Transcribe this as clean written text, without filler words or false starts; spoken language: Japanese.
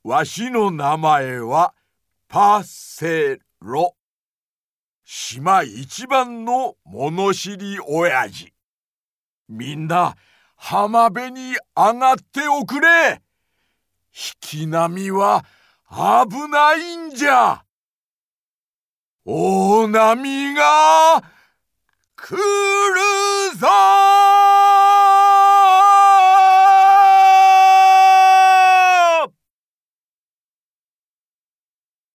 わしの名前はパセロ。島一番の物知り親父。みんな浜辺に上がっておくれ。引き波は危ないんじゃ。大波が来るぞー。